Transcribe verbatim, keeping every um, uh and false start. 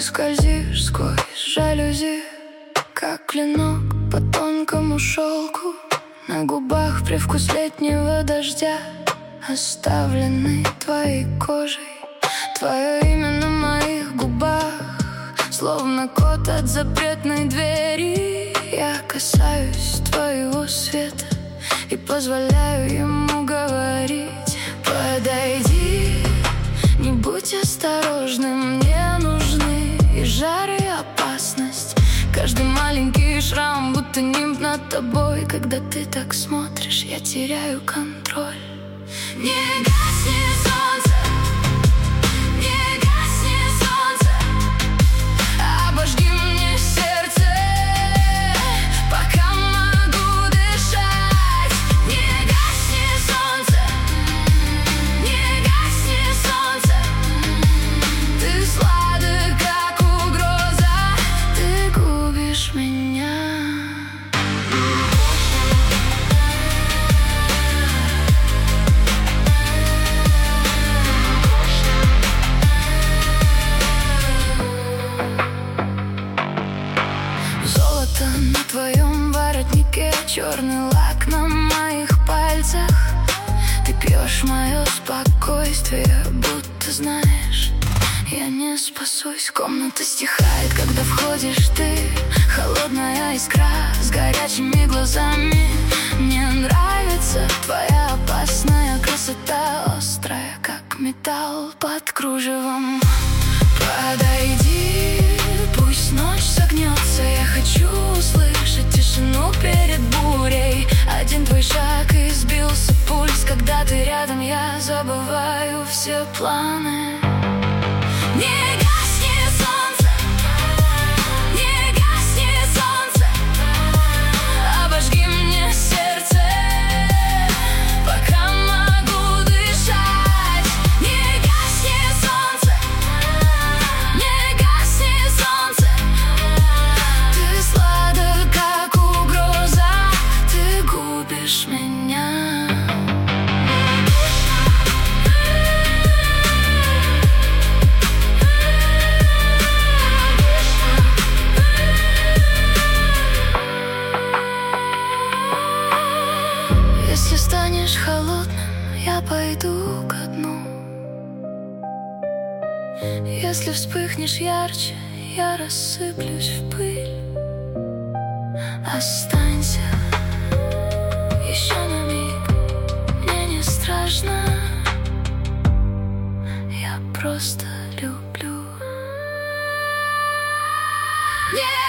скользишь сквозь жалюзи, как клинок по тонкому шелку. На губах привкус летнего дождя, оставленный твоей кожей. Твое имя на моих губах, словно код от запретной двери. Я касаюсь твоего света и позволяю ему говорить. Подойди, не будь осторожным, мне нужны и жар, и опасность. Каждый маленький шрам, будто нимб над тобой. Когда ты так смотришь, я теряю контроль. Не гасни солнце, не гасни солнце, обожги мне сердце, пока могу дышать. Не гасни солнце, не гасни солнце, ты сладок, как угроза, ты губишь меня. Золото на твоем воротнике, черный лак на моих пальцах. Ты пьешь мое спокойствие, будто знаешь, я не спасусь. Комната стихает, когда входишь ты, холодная искра с горячими глазами. Мне нравится твоя опасная красота, острая, как металл под кружевом. Подойди, пусть ночь согнется, я хочу услышать тишину перед бурей. Один твой шаг и сбился пульс, когда ты рядом, я забываю все планы. Не гасни солнце, не гасни солнце, обожги мне сердце, пока могу дышать. Не гасни солнце, не гасни солнце, ты сладок, как угроза, ты губишь меня. Если станешь холодным, я пойду ко дну. Если вспыхнешь ярче, я рассыплюсь в пыль. Останься еще на миг, мне не страшно, я просто люблю. Yeah!